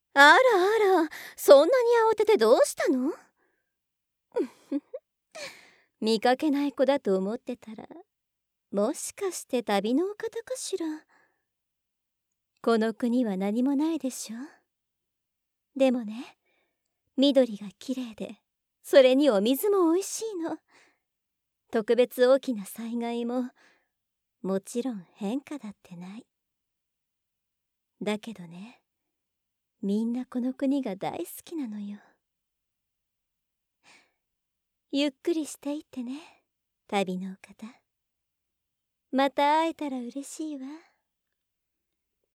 あらあら、そんなに慌ててどうしたの？見かけない子だと思ってたら、もしかして旅のお方かしら。この国は何もないでしょ。でもね、緑がきれいで、それにお水もおいしいの。特別大きな災害ももちろん変化だってない。だけどね、みんなこの国が大好きなのよ。ゆっくりしていってね、旅のお方。また会えたら嬉しいわ。